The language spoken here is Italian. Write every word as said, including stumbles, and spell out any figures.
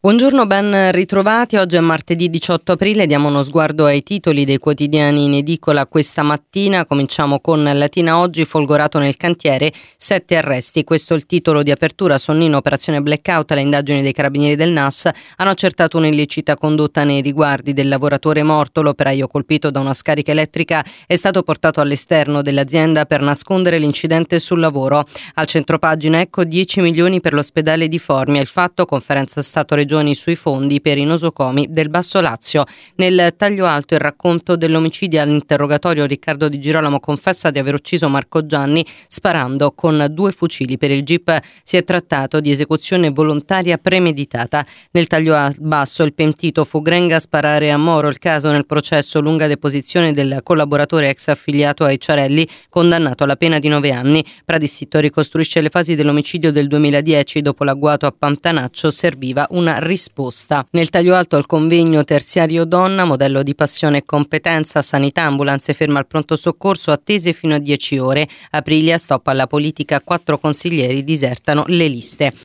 Buongiorno, ben ritrovati. Oggi è martedì diciotto aprile, diamo uno sguardo ai titoli dei quotidiani in edicola questa mattina. Cominciamo con Latina Oggi, folgorato nel cantiere, sette arresti. Questo è il titolo di apertura. Sonnino, operazione blackout, le indagini dei carabinieri del N A S hanno accertato un'illecita condotta nei riguardi del lavoratore morto. L'operaio colpito da una scarica elettrica è stato portato all'esterno dell'azienda per nascondere l'incidente sul lavoro. Al centropagina, ecco dieci milioni per l'ospedale di Formia. Il fatto, conferenza Stato-Regioni sui fondi per i nosocomi del Basso Lazio. Nel taglio alto il racconto dell'omicidio. All'interrogatorio Riccardo Di Girolamo confessa di aver ucciso Marco Gianni sparando con due fucili. Per il G I P si è trattato di esecuzione volontaria premeditata. Nel taglio basso il pentito fu Grenga a sparare a Moro. Il caso nel processo, lunga deposizione del collaboratore ex affiliato ai Ciarelli, condannato alla pena di nove anni. Pradissitto ricostruisce le fasi dell'omicidio del duemiladieci. Dopo l'agguato a Pantanaccio serviva una risposta. Nel taglio alto al convegno terziario donna, modello di passione e competenza, sanità, ambulanze ferme al pronto soccorso, attese fino a dieci ore. Aprilia, stop alla politica, quattro consiglieri disertano le liste.